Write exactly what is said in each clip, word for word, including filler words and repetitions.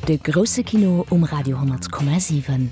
De grosse Kino um Radio hundert Komma sieben.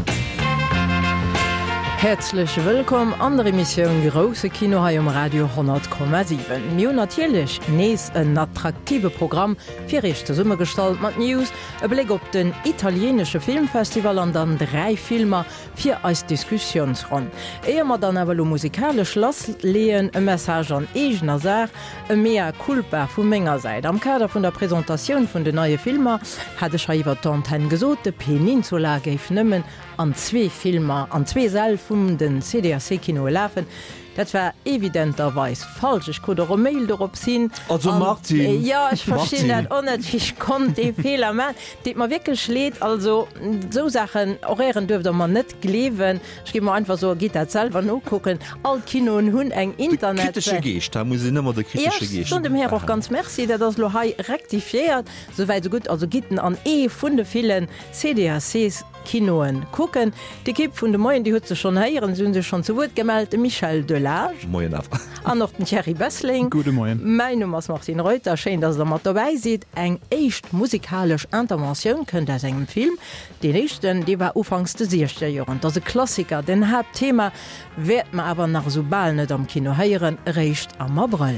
Herzlich willkommen an der Emission Grosse Kino hai um Radio hundert Komma sieben. Mir natürlich nees ein attraktive Programm für echte Summe gestaltet mit News, ein Blick auf den italienischen Filmfestival und dann drei Filme für als Diskussionsrunde. Ehe wir dann aber musikalisch loslegen, ein Message an eigener Sache, ein mehr culpa von meiner Seite. Am Kader von der Präsentation von den neuen Filmen hatte ich über Tanten gesagt, die Peninsula gave nimmen an zwei Filme, an zwei Säle von den C D A C-Kino laufen. Das war evidenterweise falsch. Ich konnte auch Mail darauf ziehen. Also und, Martin. Äh, ja, ich verstehe das auch nicht. Ich konnte die Fehler machen, die man wirklich lädt. Also so Sachen, Horären dürfte man nicht glauben. Ich gebe mir einfach so, geht das selber nachgucken. All Kino und Hund ein Internet. Die kritische Geist, da muss ich nicht mehr die kritische Geist. Ja, dem her auch ganz merci, dass das Lohai rektifiert. Soweit so gut. Also geht an eh von den vielen C D A Cs Kinoen gucken. Die Kipp von den Moyen, die hat sie schon hören, sind sie schon zu Wort gemeldet. Michel Delage. Moin ab. Und noch den Thierry Bessling. Gute Moin. Mein Name ist Martin Reuter. Schön, dass ihr mal dabei seid. Eine echt musikalische Intervention könnt ihr sehen im Film. Die nächste, die war anfangs des sechzigster Jahre. Das ist ein Klassiker. Den Hauptthema wird man aber nach so bald nicht am Kino hören. Recht am April.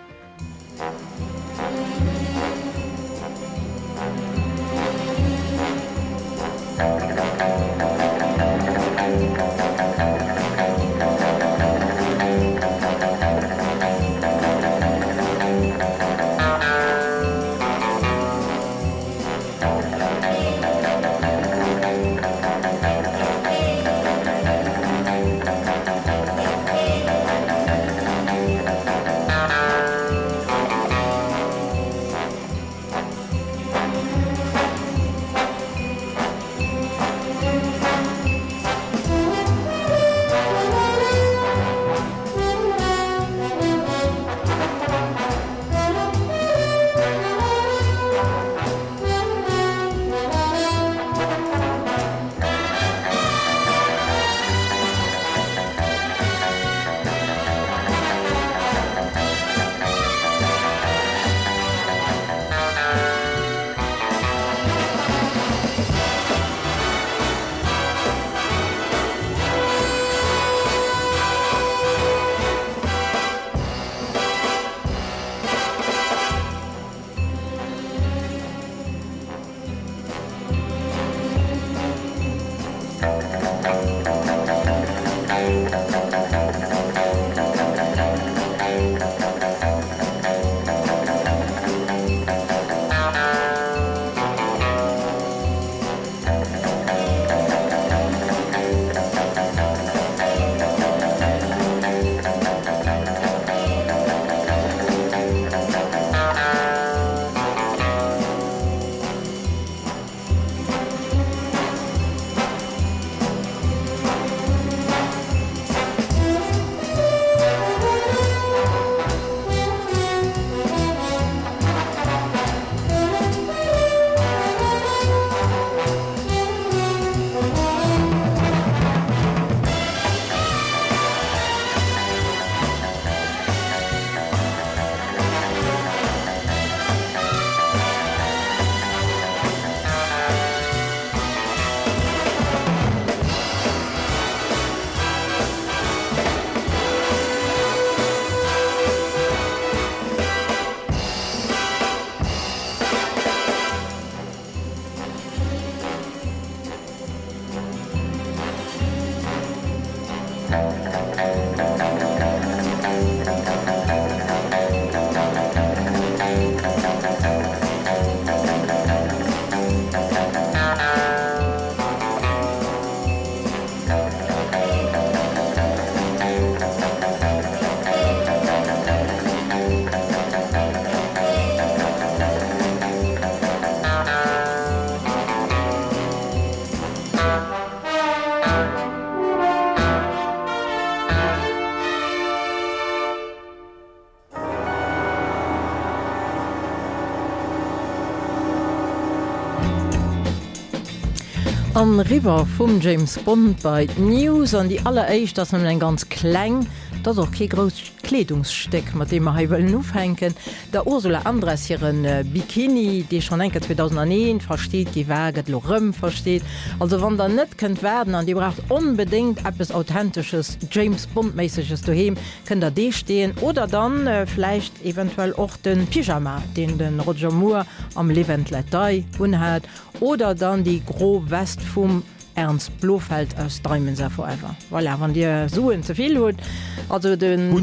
An River vum James Bond bei News an die alleréisich, dats en ganz kleng, dat och ke Kleidungsstück, mit dem wir hier aufhängen. Der Ursula Andres hier ein äh, Bikini, die schon enke zweitausendeins versteht, die Wagen Lorem versteht. Also wenn der nicht könnt werden, und die braucht unbedingt etwas Authentisches, James Bond-mäßiges daheim, könnt ihr die stehen. Oder dann äh, vielleicht eventuell auch den Pyjama, den den Roger Moore am Levent Lettei unhat. Oder dann die Gros West vom Ernst Blofeld aus Diamonds Are Forever. Voilà, wenn dir Suen zu viel hat, also den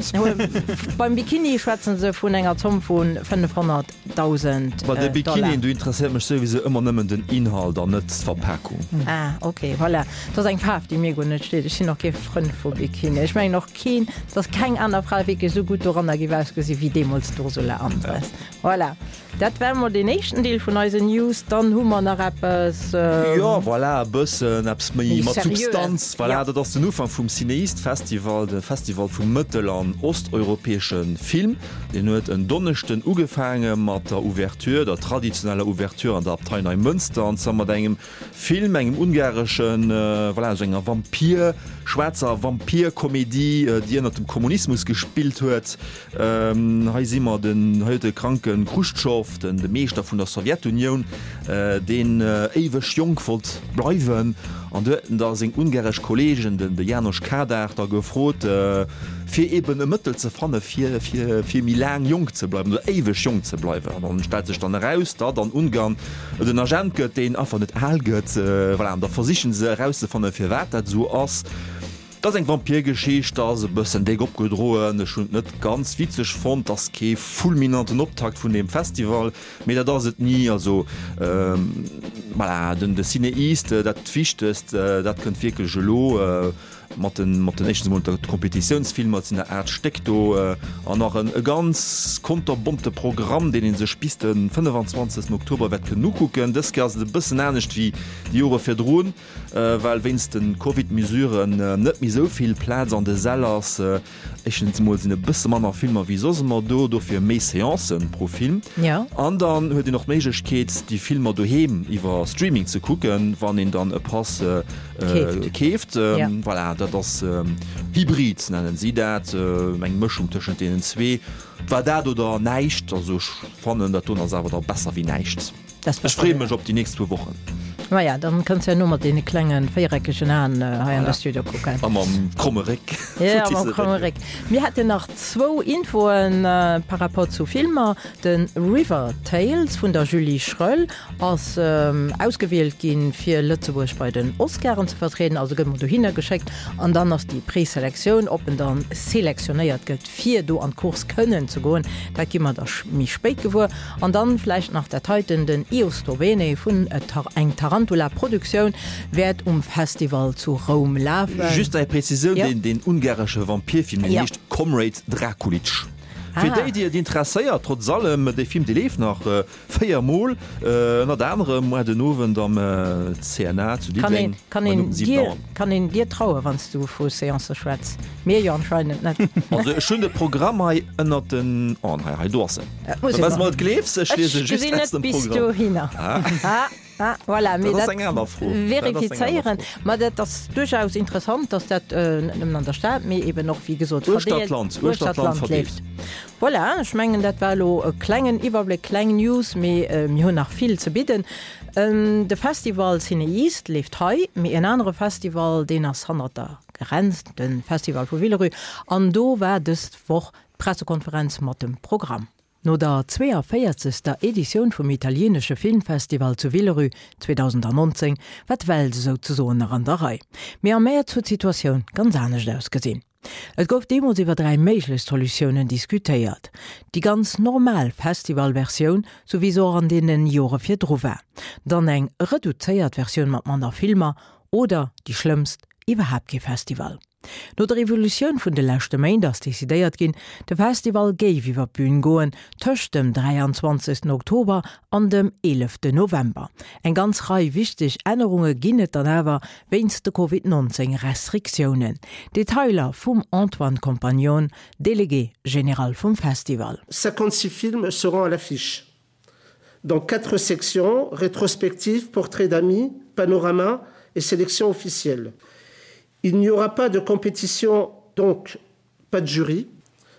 beim Bikini schwätzen sie von einer Summe von fünfhunderttausend Bei der äh, Bikini, Dollar. du interessiert mich sowieso immer nimmer den Inhalt und nicht die Verpackung. Mhm. Ah, okay, voilà. Das ist ein Farbe, die mir gut nicht steht. Ich bin noch kein Freund von Bikini. Ich meine noch kein, dass kein anderer Frau wirklich so gut daran gewesen wie damals Ursula Andres. Ja. Voilà. Das wären wir den nächsten Teil von unseren News. Dann haben wir noch etwas... Ähm, ja, voilà, bisschen, etwas mehr mit Substanz. Voilà, ja. Das ist der Anfang vom Cineast-Festival, der Festival vom Mittel- und osteuropäischen Film. Den hat einen Donnerstag angefangen mit der Ouvertüre, der traditionellen Ouvertüre an der Abtei Neumünster. Und so mit einem Film, einem ungarischen, äh, voilà, so einer Vampir, schwarzer Vampir-Komödie, äh, die nach dem Kommunismus gespielt hat. Ähm, hier sehen wir den heute kranken Khrushchev, den, den Meister von der Sowjetunion, äh, den äh, ewig jung bleiben. Und da sind ungarisch Kollegen, den de Janusz Kadar, da gefragt, äh, für eben ein Mittel zu finden, für, für, für mich lang jung zu bleiben, oder ewig jung zu bleiben. Und dann stellt sich dann heraus, da dann Ungarn den Agent geht, den einfach nicht allgeht, äh, voilà, da versichern sie herauszufinden, für was das so ist. Das ist ein Vampirgeschichte, das ist ein bisschen dick abgedroht. Ich habe nicht ganz witzig fand, dass kein fulminanten Auftakt von dem Festival, aber das ist nie, also, ähm, voilà, den, der Cineast, das Wichtigste, äh, das könnte wirklich lo, äh, mit den, mit den nächsten Mal der Kompetitionsfilm als in der Art steckt da, äh, und noch ein, ein ganz konterbomte Programm, den in sich bis den fünfundzwanzigsten Oktober wird genug gucken. Das ist ein bisschen ähnlich wie die Jahre verdrohen, äh, weil wenn es den Covid-Mesuren äh, nicht mehr so viel Platz an den Sellers, äh, ich mal sind ein bisschen mehr Filme wie so sind wir da, dafür mehr Seancen pro Film. Ja. Und dann hat ihr noch Möglichkeit, die Filme daheim über Streaming zu gucken, wann ihn dann ein Pass äh, äh, kauft. Ähm, ja. Voilà, das ähm, Hybrid nennen sie das, äh, eine Mischung zwischen den zwei. War das oder nicht, also ich fand, das ist aber besser wie nichts. Ich freue mich auf die nächsten Wochen. Na ja, dann kannst du ja nur mal den kleinen feierreckischen Haaren äh, hier in das Studio gucken. Am Krummereck. Ja, am Krummereck. Wir hatten noch zwei Infoen äh, par rapport zu Filmen. Den River Tales von der Julie Schröll als ähm, ausgewählt gehen für Lützeburg bei den Oscaren zu vertreten, also gehen wir da hingeschickt. Und dann noch die Präselektion, ob man dann selektioniert wird, vier du an Kurs können zu gehen. Da gehen wir das mich spät geworden. Und dann vielleicht nach der Titan den Io Slovene von äh, ein Tarantula-Produktion wird um Festival zu Rom laufen. Just eine Präzision, ja. den, den ungarischen Vampirfilm, ja. nicht Comrade Draculic. Ah. Für die, die, die interessiert, trotz allem, der Film, der lief nach äh, viermal, äh, nach der anderen, mal den Oven am äh, C N A zu kann ihn, kann, ihn dir, dir, kann ihn dir trauen, wenn du vor Seance schwätzt. Mir ja anscheinend nicht. Also, schon das Programm ändert den... Oh, nein, hey, du hast es. Äh, was mal gelesen, ich lese just jetzt dem Programm. Du hin. Ah. Ah, voilà, das verifizieren das, das ist durchaus interessant, dass das äh, an der Stadt mir eben noch wie gesagt Urstadtland lebt. Voilà, ich meine, das war ein kleinen Überblick, kleinen News, mir äh, nach viel zu bieten. Ähm, der Festival Cineast lebt heute, mit ein anderes Festival, den aus Hannover grenzt, den Festival von Villerue. Und da war das Woche Pressekonferenz mit dem Programm. No der zweiundvierzigste Edition vom italienischen Filmfestival zu Villerue zweitausendneunzehn wat Welt so zu so an der Reihe. Mehr mehr zur Situation ganz anders ausgesehen. Es gouf demos iwwer drei méiglech Solutionen diskutiert. Die ganz normal Festivalversion sowieso an denen Jore fir Drwer. Dann eng reduzéiert Version mat manner Filmer oder die schlimmst iwwerhap ge Festival. No der Revolution vun de lächte Mainders desideiert ginn, de Festival géif iwwer Bühn goen töcht dem dreiundzwanzigsten Oktober an dem elften November. Eng ganz rei wichtig Ännerunge ginnet dann awer wéinst de Covid neunzehn Restriktionen. Detailer vum Antoine Compagnon, Délégué général vum Festival. cinquante-six films seront à l'affiche. Dans quatre sections, rétrospective, portrait d'amis, panorama et sélection officielle. Il n'y aura pas de compétition, donc pas de jury.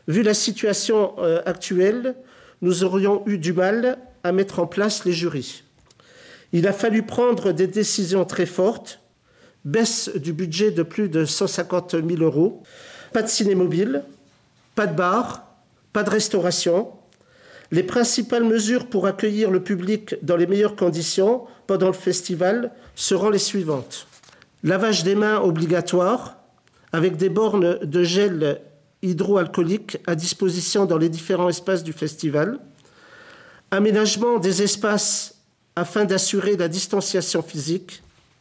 Vu la situation euh, actuelle, nous aurions eu du mal à mettre en place les jurys. Il a fallu prendre des décisions très fortes, baisse du budget de plus de cent cinquante mille euros, pas de ciné-mobile, pas de bar, pas de restauration. Les principales mesures pour accueillir le public dans les meilleures conditions pendant le festival seront les suivantes. Lavage des mains obligatoire, avec des bornes de gel hydroalcoolique à disposition dans les différents espaces du festival. Aménagement des espaces afin d'assurer la distanciation physique.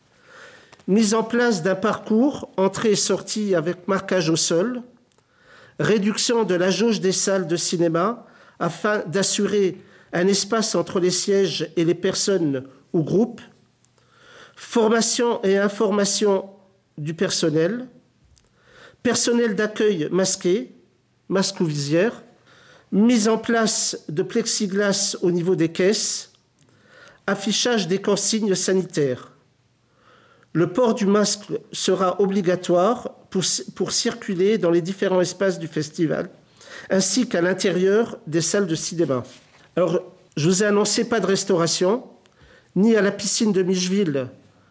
Mise en place d'un parcours entrée et sortie avec marquage au sol. Réduction de la jauge des salles de cinéma afin d'assurer un espace entre les sièges et les personnes ou groupes. Formation et information du personnel. Personnel d'accueil masqué, masque ou visière. Mise en place de plexiglas au niveau des caisses. Affichage des consignes sanitaires. Le port du masque sera obligatoire pour, pour circuler dans les différents espaces du festival, ainsi qu'à l'intérieur des salles de cinéma. Alors, je vous ai annoncé pas de restauration, ni à la piscine de Micheville,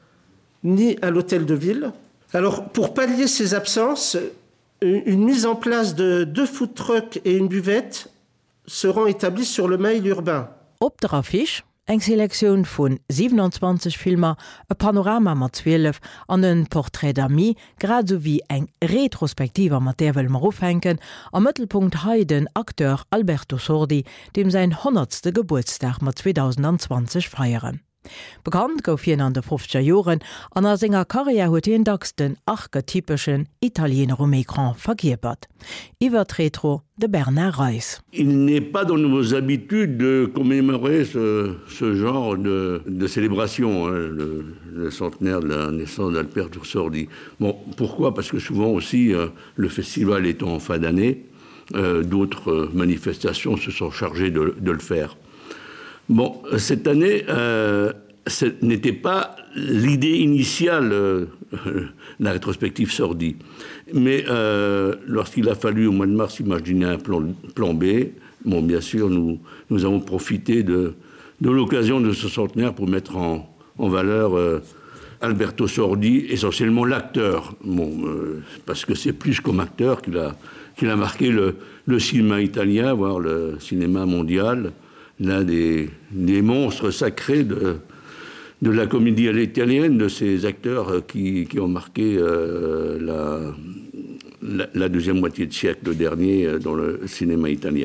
ni à l'hôtel de ville. Alors, pour pallier ces absences, une, une mise en place de deux food trucks et une buvette seront établies sur le mail urbain. Op der Affiche eng Selektion vun siebenundzwanzig Filmer, e Panorama mat zwölf an een Porträt d'Ami, grad so wie eng Retrospektiver mat der will mar aufhängen, am Mëttelpunkt heiden Akteur Alberto Sordi, dem sein hundertste Geburtstag mat zweitausendzwanzig feieren. Bekannt gouf hien an de fünfziger Joren, an er senger Karriere huet hien dacks den archetypischen Italiener um Écran vergiebert. Iwer Retro de Bernard Reiss. Il n'est pas dans nos habitudes de commémorer ce, ce genre de, de célébration, hein, le, le centenaire de la naissance d'Alberto Sordi. Bon, pourquoi? Parce que souvent aussi, euh, le festival étant en fin d'année, euh, d'autres euh, manifestations se sont chargées de, de le faire. Bon, cette année, euh, ce n'était pas l'idée initiale, euh, la rétrospective Sordi. Mais euh, lorsqu'il a fallu au mois de mars imaginer un plan, plan B, bon, bien sûr, nous, nous avons profité de, de l'occasion de ce centenaire pour mettre en, en valeur euh, Alberto Sordi, essentiellement l'acteur. Bon, euh, parce que c'est plus comme acteur qu'il a, qu'il a marqué le, le cinéma italien, voire le cinéma mondial. L'un des, des monstres sacrés de, de la comédie à l'italienne, de ces acteurs qui, qui ont marqué euh, la, la, la deuxième moitié de siècle dernier dans le cinéma italien.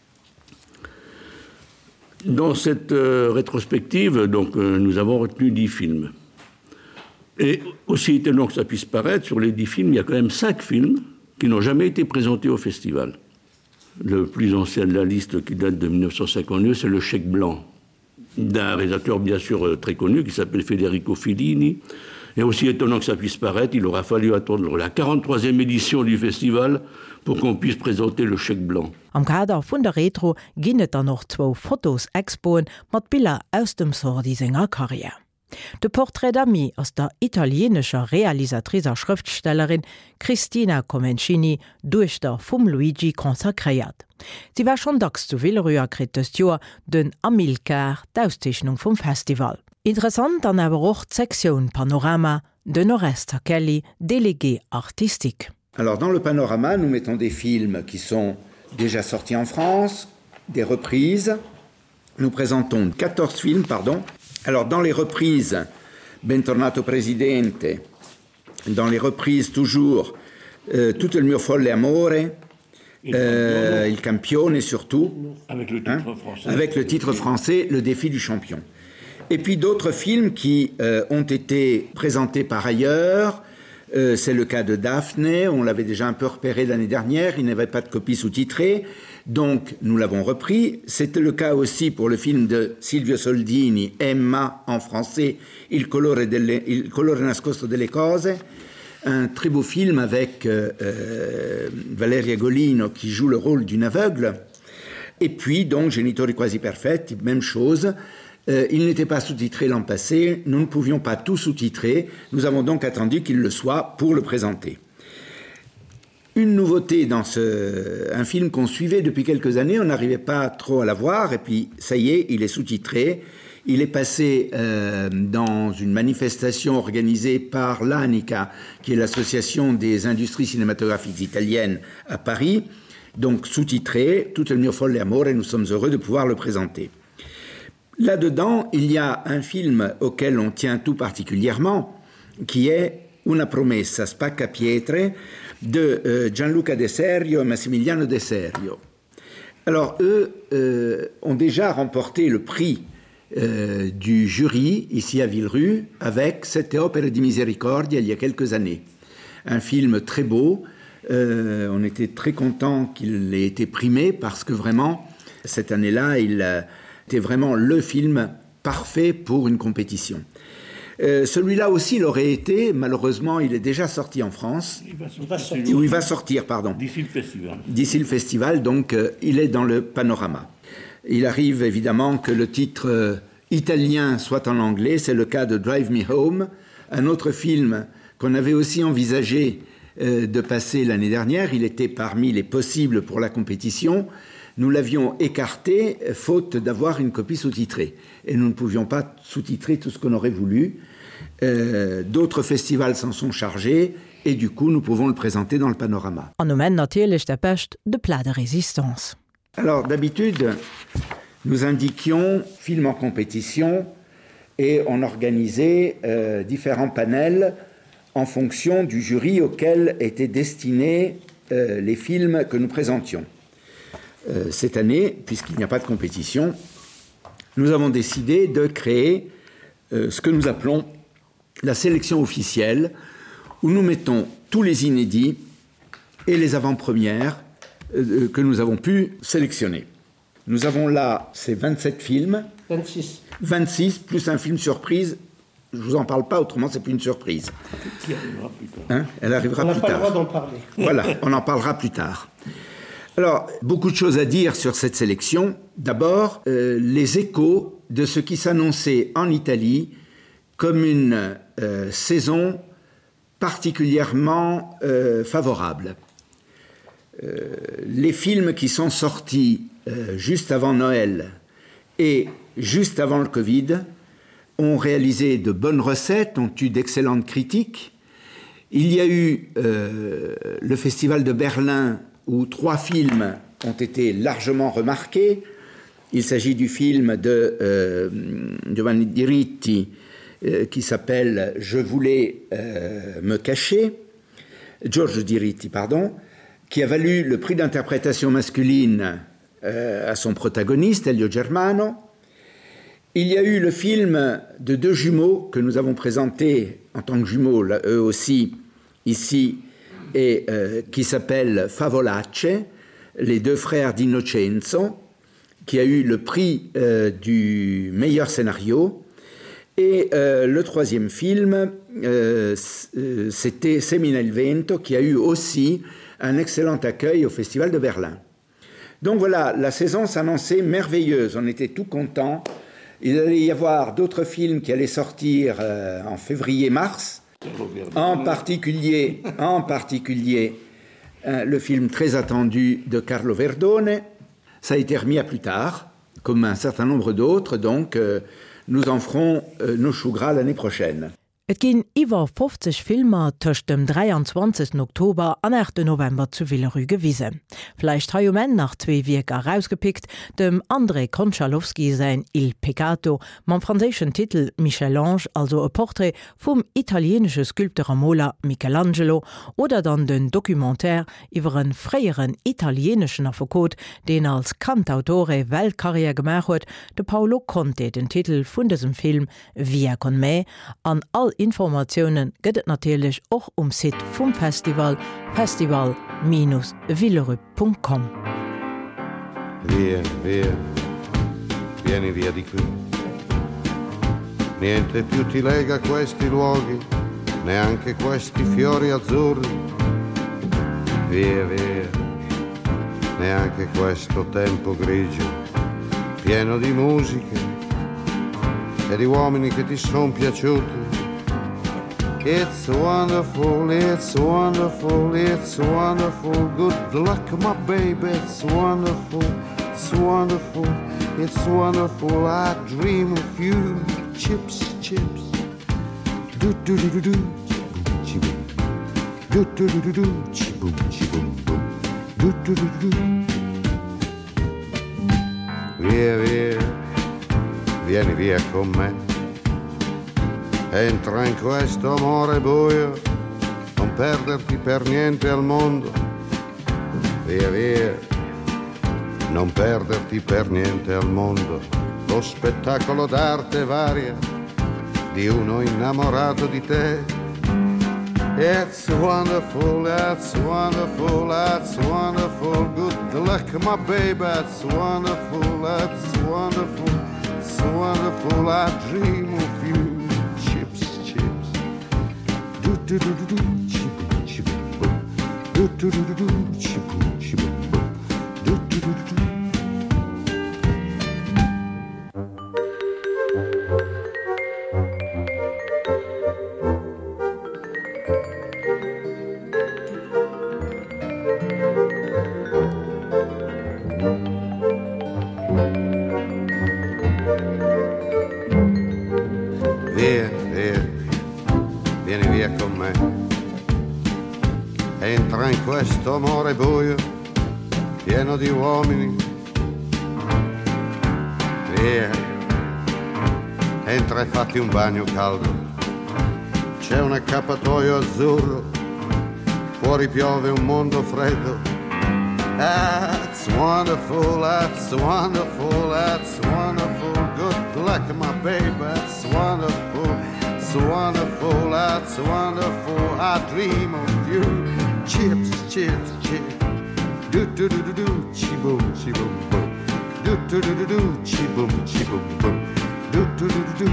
Dans cette euh, rétrospective, donc, euh, nous avons retenu dix films. Et aussi étonnant que ça puisse paraître, sur les dix films, il y a quand même cinq films qui n'ont jamais été présentés au festival. Le plus ancien de la liste, qui date de mille neuf cent cinquante-neuf, c'est Le Chèque blanc, d'un réalisateur bien sûr très connu qui s'appelle Federico Fellini. Et aussi étonnant que ça puisse paraître, il aura fallu attendre la quarante-troisième édition du festival pour qu'on puisse présenter Le Chèque blanc. Am Kader vun der Retro ginnet er noch zwo Fotos expoen mat Bilder aus dem Sordi senger Karriere. De Portrait d'Ami aus der italienischer Realisatriser Schriftstellerin Cristina Comencini durch der vum Luigi konsakreiert. Sie war schon dacks zu Villeruer krites Joer den Amilcar d'Auszeichnung vum Festival. Interessant an awer och Sektion Panorama de Noresta Kelly, délégué artistique. Alors dans le panorama, nous mettons des films qui sont déjà sortis en France, des reprises. Nous présentons quatorze films, pardon. Alors, dans les reprises, Bentornato Presidente, dans les reprises toujours, euh, Tutto il mio folle amore, euh, Il Campione surtout, avec le titre hein, français. Avec le titre français, Le défi du champion. Et puis d'autres films qui euh, ont été présentés par ailleurs, euh, c'est le cas de Daphne, on l'avait déjà un peu repéré l'année dernière, il n'y avait pas de copie sous-titrée. Donc, nous l'avons repris. C'était le cas aussi pour le film de Silvio Soldini, Emma, en français, Il colore, delle, Il colore nascosto delle cose, un très beau film avec euh, euh, Valeria Golino qui joue le rôle d'une aveugle. Et puis, donc, Genitori quasi perfetti, même chose. Euh, il n'était pas sous-titré l'an passé, nous ne pouvions pas tout sous-titrer. Nous avons donc attendu qu'il le soit pour le présenter. Une nouveauté dans ce, un film qu'on suivait depuis quelques années, on n'arrivait pas trop à la voir, et puis ça y est, il est sous-titré. Il est passé euh, dans une manifestation organisée par l'ANICA, qui est l'association des industries cinématographiques italiennes à Paris, donc sous-titré, Tutto il mio folle amore, et nous sommes heureux de pouvoir le présenter. Là-dedans, il y a un film auquel on tient tout particulièrement, qui est Una promessa spacca pietre, de euh, Gianluca De Serio et Massimiliano De Serio. Alors, eux euh, ont déjà remporté le prix euh, du jury, ici à Villerue, avec Sette opere di misericordia, il y a quelques années. Un film très beau. Euh, on était très contents qu'il ait été primé, parce que vraiment, cette année-là, il euh, était vraiment le film parfait pour une compétition. Euh, celui-là aussi l'aurait été, malheureusement il est déjà sorti en France. Il va sortir, il va sortir. Où il va sortir, pardon. D'ici le festival. D'ici le festival, donc euh, il est dans le panorama. Il arrive évidemment que le titre euh, italien soit en anglais, c'est le cas de Drive Me Home, un autre film qu'on avait aussi envisagé euh, de passer l'année dernière. Il était parmi les possibles pour la compétition. Nous l'avions écarté, faute d'avoir une copie sous-titrée. Et nous ne pouvions pas sous-titrer tout ce qu'on aurait voulu. Euh, d'autres festivals s'en sont chargés, et du coup, nous pouvons le présenter dans le panorama. An moment natürlich der Pecht de plat de résistance. Alors, d'habitude, nous indiquions film en compétition, et on organisait euh, différents panels en fonction du jury auquel étaient destinés euh, les films que nous présentions. Euh, cette année, puisqu'il n'y a pas de compétition, nous avons décidé de créer euh, ce que nous appelons la sélection officielle, où nous mettons tous les inédits et les avant-premières euh, que nous avons pu sélectionner. Nous avons là ces vingt-sept films, vingt-six. vingt-six plus un film surprise. Je ne vous en parle pas, autrement c'est plus une surprise. Qui arrivera plus tard. Hein? Elle arrivera On n'a plus pas tard. le droit d'en parler. Voilà, on en parlera plus tard. Alors, beaucoup de choses à dire sur cette sélection. D'abord, euh, les échos de ce qui s'annonçait en Italie comme une euh, saison particulièrement euh, favorable. Euh, les films qui sont sortis euh, juste avant Noël et juste avant le Covid ont réalisé de bonnes recettes, ont eu d'excellentes critiques. Il y a eu euh, le Festival de Berlin, où trois films ont été largement remarqués. Il s'agit du film de euh, Giovanni Diritti euh, qui s'appelle « Je voulais euh, me cacher », Giorgio Diritti, pardon, qui a valu le prix d'interprétation masculine euh, à son protagoniste, Elio Germano. Il y a eu le film de deux jumeaux que nous avons présenté en tant que jumeaux, là, eux aussi, ici, et euh, qui s'appelle Favolacce, les deux frères d'Innocenzo, qui a eu le prix euh, du meilleur scénario. Et euh, le troisième film, euh, c'était Semina il Vento, qui a eu aussi un excellent accueil au Festival de Berlin. Donc voilà, la saison s'annonçait merveilleuse, on était tout contents. Il allait y avoir d'autres films qui allaient sortir euh, en février-mars, en particulier, en particulier euh, le film très attendu de Carlo Verdone. Ça a été remis à plus tard, comme un certain nombre d'autres, donc euh, nous en ferons euh, nos choux gras l'année prochaine. Et ginn iwwer fünfzig Filmer tëcht dem dreiundzwanzigsten Oktober an achten November zu Villerue gewiesen. Vielleicht ha jo men nach zwee Wieker rausgepickt, dem André Konchalowski sein Il Peccato, mam franzéschen Titel Michel-Ange, also e Porträt vum italiensche Skulpterer Moller Michelangelo, oder dann den Dokumentär iwwer en fréieren italieneschen Afokot, den als Kantautore Weltkarriere gemach huet, de Paolo Conte den Titel vun diesem Film Via con me, an all Informationen gëtt natürlich auch um Sit vom Festival festival dash villerue punkt com. Via, via, vieni via di qui. Niente più ti lega questi luoghi, neanche questi fiori azzurri. Via, via, neanche questo tempo grigio, pieno di musiche e di uomini che ti son piaciuti. It's wonderful, it's wonderful, it's wonderful. Good luck, my baby, it's wonderful, it's wonderful, it's wonderful. I dream of you, chips, chips. Do do do do do, chiboom, do do do do do, chiboom, chiboom, boom, do do do do. Via, via, vieni via con me. Entra in questo amore buio, non perderti per niente al mondo. Via, via, non perderti per niente al mondo. Lo spettacolo d'arte varia di uno innamorato di te. It's wonderful, it's wonderful, it's wonderful. Good luck, my baby, it's wonderful, it's wonderful, it's wonderful. I dream of you. Do do do do, chiboom, chiboom, boom. Do do do do do, chiboom, chiboom, boom. Do do do do do. Via, via, vieni via con me. Entra in questo amore buio, pieno di uomini. Via, entra e fatti un bagno caldo. C'è un accappatoio azzurro, fuori piove un mondo freddo. That's wonderful, that's wonderful, that's wonderful. Good luck, my baby, that's wonderful, it's wonderful, that's wonderful. I dream of you. Chips, chips, chips. Do do do do do, chiboom, chiboom, boom. Do do do do do, chiboom, chiboom, boom. Do do do do do.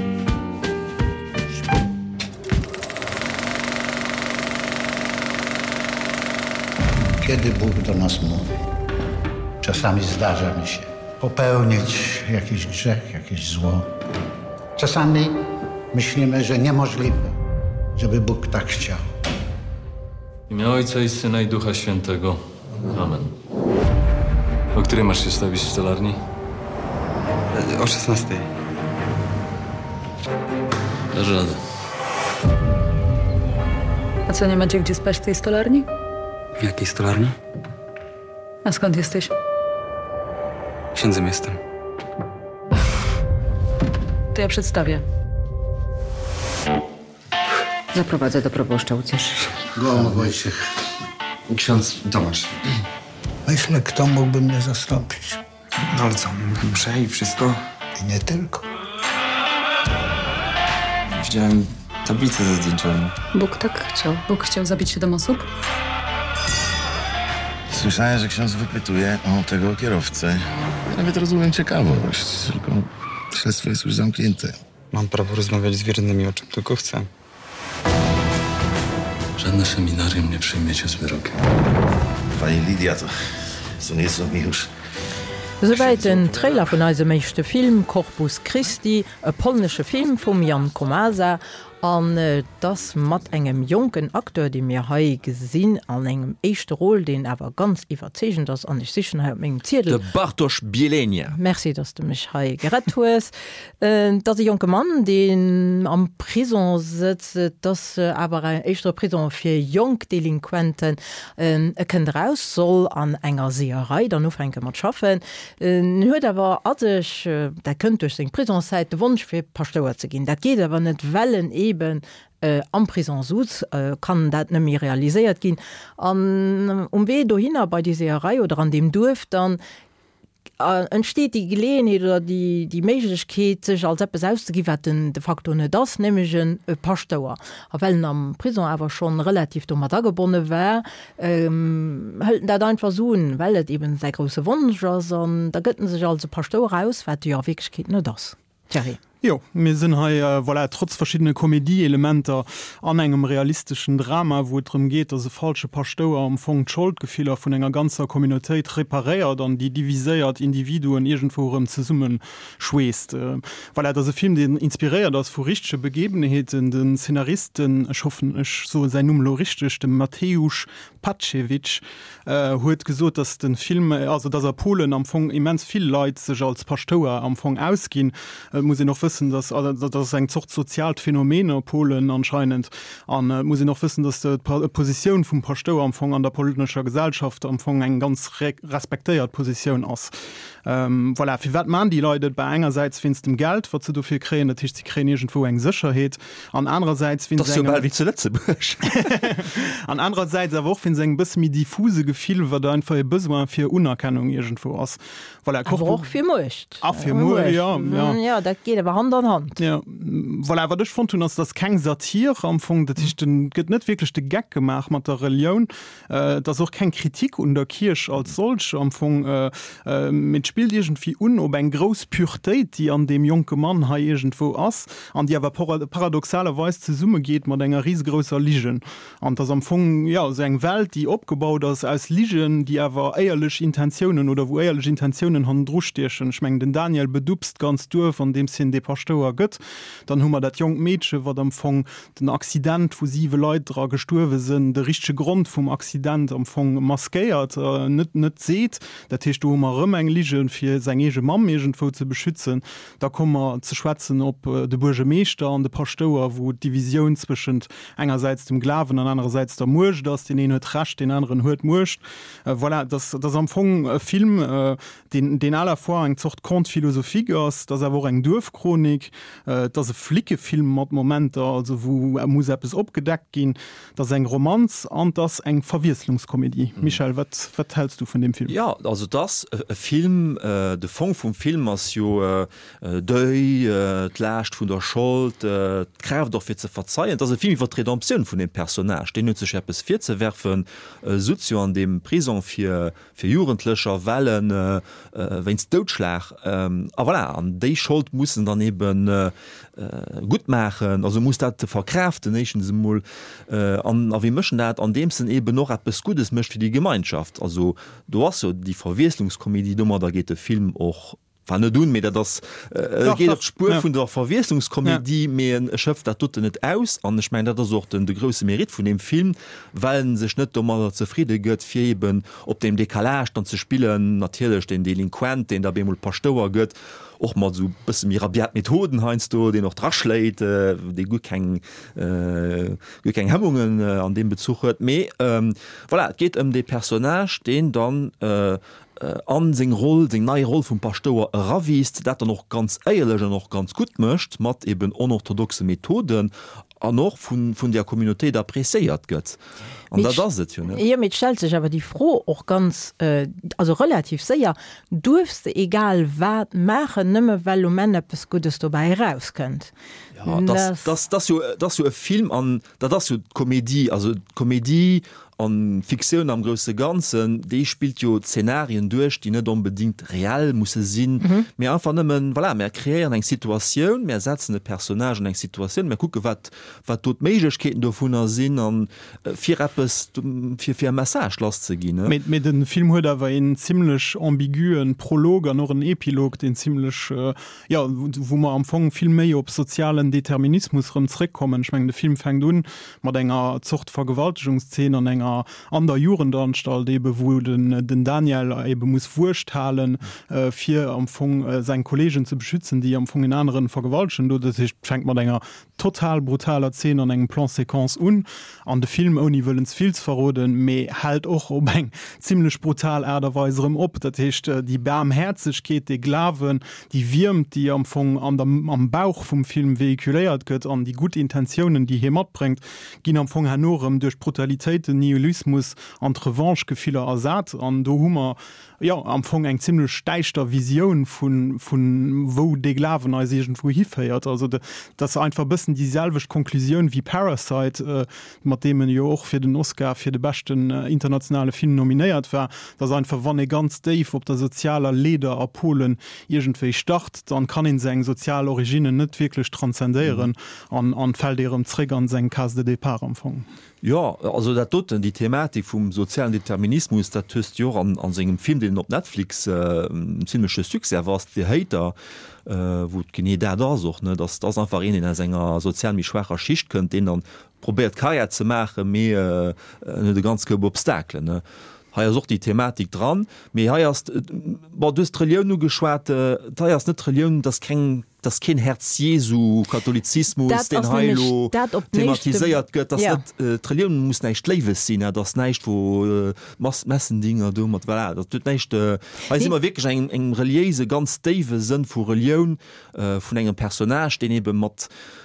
Kiedy Bóg do nas mówi, czasami zdarza mi się popełnić jakiś grzech, jakieś zło. Czasami myślimy, że niemożliwe, żeby Bóg tak chciał. W imię Ojca i Syna i Ducha Świętego. Amen. O której masz się stawić w stolarni? O szesnastej. Dasz radę. A co, nie macie gdzie spać w tej stolarni? W jakiej stolarni? A skąd jesteś? Księdzem jestem. To ja przedstawię. Zaprowadzę do proboszcza, uciesz. Gołąb Wojciech. Ksiądz Tomasz. Myślę, kto mógłby mnie zastąpić. No ale co, mszę i wszystko? I nie tylko. Widziałem tablicę ze zdjęciami. Bóg tak chciał. Bóg chciał zabić siedem osób? Słyszałem, że ksiądz wypytuje o tego kierowcę. Nawet rozumiem ciekawość, tylko śledztwo jest już zamknięte. Mam prawo rozmawiać z wiernymi, o czym tylko chcę. Żadne seminarium nie przyjmiecie z wyrokiem. Pani Lidia, to, to nie są mi już... Soweit den Trailer vun eise meigchte Film Corpus Christi, e polnesche Film vum Jan Komasa an äh, das mat engem jungen Akteur, de mir hai gesinn an engem eischchte Roll, den awer ganz iwwerzegen ass an ich sicher eng Zierdel. De Bartosz Bielenia. Merci, dass du mich hai gerettet hues. äh, dat de junge Mann, den am Prison sitzt, das äh, aber ein eichter Prison fir Jungdelinquenten äh, kennt raus soll an enger Seerei, dann noch enke mat schaffen. huet awer adech äh, der kënnt duch seg Prisonsäit de Wunsch fir Pastoer ze ginn. Dat geht awer net Wellen eben äh, am Prison Sud äh, kann dat nemmi realiséiert ginn. An um wee do hinner bei die Seerei oder an dem Durf dann äh, entsteet die Gelegenheit oder die, die Méiglechkeet sech als eppes auszugiwetten de facto net das nemmegen e Pastoer. A wellen am Prison awer schon relativ do mat abonne wär, ähm, hëlten dat ein versuchen, wellt eben se grosse Wunsch ass an da gëtten sech als Pastor aus, wat ja Wegkeet net das. Thierry. Ja, wir sind hier, äh, voilà, trotz verschiedene Komödieelemente an einem realistischen Drama, wo es darum geht, dass falsche Pastor am Anfang Schuldgefühle von einer ganzen Communität repariert und die divisiert Individuen irgendwo zusammen schweißt. Äh, voilà, das ist ein Film, den inspiriert das von richtigen Begebenheiten, den Szenaristen, ich hoffe, ich so sein Name richtig, den Mateusz Paczewicz, äh, hat gesagt, dass den Film, also dass er Polen am Anfang immens viele Leute sich als Pastor am Anfang ausgehen, äh, muss ich noch wissen, dass also, das ein Zucht Sozialphänomene Polen anscheinend an äh, muss ich noch wissen, dass die Position vom Pastor am Anfang an der politischen Gesellschaft am Anfang eine ganz re respektiert Position aus. Ähm, voilà, wie wird man die Leute bei einerseits findest dem Geld, was du viel kriegen, natürlich die kriegen irgendwo eine Sicherheit, an andererseits findest das so bald wie zuletzt an andererseits aber auch wenn sie ein bisschen mit diffuse Gefühl wird einfach ein bisschen für Unerkennung irgendwo aus. Voilà, aber auch für Mocht. Auch für Mocht, ja, ja. Ja, das geht aber Hand an Hand. Ja, voilà, aber ich fand, dass das kein Satire am Anfang, das ist den, geht nicht wirklich den Gag gemacht mit der Religion, äh, das ist auch keine Kritik an der Kirche als solch am Anfang, äh, äh, mit spielt irgendwie un ob ein groß Pureté, die an dem jungen Mann ha irgendwo ass, an die aber paradoxalerweise zu Summe geht man einer riesengroßer Ligen. Und das am Anfang, ja, so eine Welt, die abgebaut ist als Ligen, die aber eierliche Intentionen oder wo eierliche Intentionen haben Druckstechen. Ich meine, den Daniel bedupst ganz durch, von dem sind die Pastor gött. Dann haben wir das junge Mädchen, was am Anfang den Accident, wo sieben Leute dran gestorben sind, der richtige Grund vom Accident am Anfang maskiert, äh, nicht, nicht sieht. Das heißt, du immer rum ein Ligen für seine Mam irgendwo zu beschützen. Da kommen wir zu schwätzen, ob äh, der Burgermeister und der Pastor, wo die Division zwischen einerseits dem Glaven und andererseits der Mursch, das den einen hört rasch, den anderen hört Mursch. Äh, voilà, das, das am Anfang ein Film, äh, den, den aller vor eine Zucht Kontphilosophie ist, das ist aber eine Dorfchronik, äh, das ist ein Flickefilm mit Momenten, also wo er muss etwas abgedeckt gehen, das ist ein Romanz und das ist eine Verwirrungskomödie. Mhm. Michael, was, was hältst du von dem Film? Ja, also das, äh, ein Film, äh, de Fong vom Film as jo äh, dei äh, lächt vun der Schuld äh, kräft doch fir ze verzeihen. Dat film wat Redemption vun dem Personage, den ze Schppes vier ze werfen äh, Sozio an dem Prison fir fir Jugendlecher Wellen äh, äh, wenns Doutschlag ähm, a voilà, an déi Schuld mussssen daneben äh, äh, gut machen, also muss dat verkräften Nationmoul äh, an a wie mëschen dat an demsen eben noch et bes Gutes mcht fir die Gemeinschaft. Also du hast so die Verwesungskomödie dummer, da geht der Film auch dun mir das äh, doch, geht doch, Spur ja. Von der Verwesungskomödie ja. schöpft der tut nicht aus an ich meine das auch den der größte Merit von dem Film weil sich nicht mal zufrieden gött für eben ob dem Dekalage dann zu spielen natürlich den Delinquent den der Bemol Pastor gött auch mal so bis mir Methoden heinst du den noch draschlägt äh, die gut kein, äh, gut keine Hemmungen äh, an dem Bezug hört mehr ähm, voilà, geht um den Personage den dann äh, an seg Roll seg neii Roll vum Pastor rawiest, dat er noch ganz eierleger noch ganz gut mëcht, mat eben onorthodoxe Methoden an noch vun vun der Communauté der presséiert gëtt. Ja, mit stellt sich aber die froh auch ganz äh, also relativ sehr durfst egal wat machen nimme weil du Männer bis Gutes dabei raus könnt. Ja, das, das, das, das, das so ein Film an da das so Komödie also Komödie an Fiktion am größte ganzen die spielt jo Szenarien durch die nicht unbedingt real muss sinn mehr mhm. einfach nimmen voilà, mehr kreieren eng Situation mehr setzen Personagen eng Situation mehr gucke wat wat tut Meketen davon sinn an vier für, für Massage las zu gehen mit, mit den Film da war ein ziemlich ambiguen Prolog an noch ein Epilog den ziemlich äh, ja wo man am Anfang viel mehr op sozialen Determinismus rumkommen ich mein, der Film fängt un man enger Zucht Vergewaltigungsszene an enger an der Jurendanstalt eben wo den, den Daniel eben muss wursthalen äh, für am Anfang äh, seinen Kollegen zu beschützen die am Anfang in anderen vergewaltigen das ist, fängt man enger total brutaler Szene an engen Plansequenz un an de Film oni willens viel verroden me halt auch um eng ziemlich brutal erderweiserem op dat hecht die Barmherzigkeit die Glaven die wirmt die am Anfang an dem, am Bauch vom Filmweg vehikuléiert gëtt an die gut Intentionen, die hier matbringt, ginn am Fong Hanorem durch Brutalität, Nihilismus an Revanchefehler ersat an do Hummer ja am Fong eng ziemlich steichter Vision von von wo de Glaven als wo hi feiert, also de, das einfach bisssen dieselvech Konklusion wie Parasite äh, mat dem jo auch fir den Oscar fir de besten äh, internationale Film nominiert war, das einfach wann e ganz Dave op der sozialer Leder a Polen irgendwei start, dann kann in seg soziale Origine net wirklich transzendieren mhm. an an fällt ihrem Träger an seg Kas de départ empfang. Ja, also dat doten die Thematik vum sozialen Determinismus dat töst Jo an, an segem Film den op Netflix äh, ziemlichsche Suse was die Hater äh, wo gene da da such ne dass das einfach in en Sänger sozial mi schwacher Schicht könnt den dann probiert Kaier zu machen me äh, de ganz Obstakel ne. Ha ja such die Thematik dran me ha erst war du Trillioun geschwarte da erst net Trillioun das kein das kein Herz Jesu Katholizismus dat den Heilo thematisiert gött das ja. äh, Trillionen muss nicht lewe sinn das nicht wo äh, Mass Messendinger du voilà, das tut nicht äh, nee. immer wirklich eng eng reliise ganz stave sinn vu Religion äh, vun engem Personage den eben mat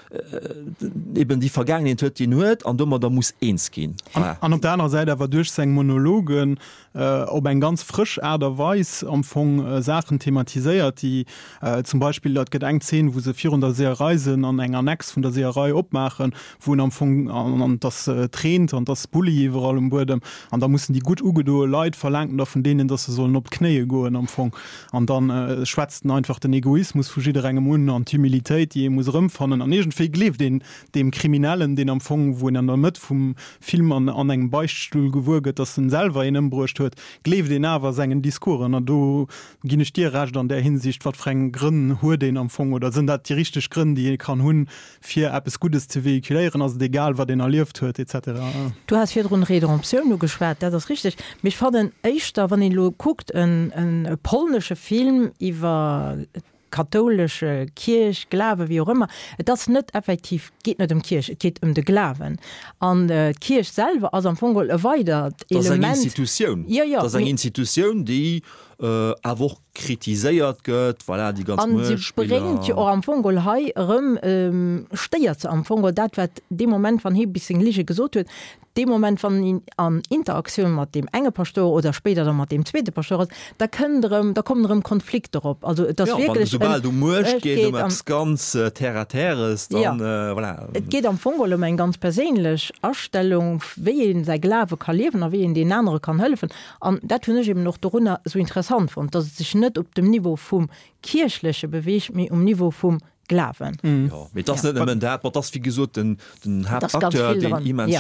äh, eben die vergangenen hue die huet an dummer da muss eens gehen an, an op deiner Seite war durch seg Monologen äh, ob ein ganz frisch Äderweis am Fong äh, Sachen thematisiert die äh, zum Beispiel dort gedenkt wo se vierhundert sehr reisen an enger Next von der Seerei opmachen wo am Fong an, an das äh, Trent an das Bulli vor allem wurde an da mussten die gut ugedo Leid verlangen von denen dass sie sollen op Knee goen am Fong an dann äh, schwätzten einfach den Egoismus verschiedene Munden an Humilität die muss rumfannen an lief den dem Kriminellen den am Fong wo an der mit vom Film an, an eng Beistuhl gewurget das den selber in brucht huet kleef den awer segen Diskuren an du ginne dir racht an der Hinsicht wat freng Gründen hu den am Fong oder sind dat die richtig Gründe die kann hun vier App es gutes zu vehikulieren also egal wat den erlieft huet et cetera. Du hast hier Redemption nur geschwert das richtig mich war den Eichter wann lo guckt ein, ein polnische Film iwwer katholische Kirch Glawe wie auch immer das net effektiv geht net um Kirch geht um de Glaven an äh, Kirch selber as am Fongol weiter Institution ja, ja, das eng Institution die äh, awoch kritiséiert gëtt voilà, die ganz bringt am Fongol hai ähm, steiert am Fongol dat wat de moment van he bis liche gesot huet dem moment van an Interaktion mat dem enge Pastor oder später mat dem zweite Pastor da können da kommen Konflikt darauf also das ja, wirklich sobald du mocht geht um ganz äh, terrateres dann ja. äh, voilà. Et geht am Fongol um ein ganz persönlich Ausstellung wie se Glave kann leben wie in den andere kann helfen an dat hun ich eben noch darunter so interessant fand dass es sich net op dem Niveau vum kirchliche bewegt mir um Niveau vum Glaven mm. ja, mit das ja. Nicht immer dat, das wie gesot den, den Hauptakteur den immens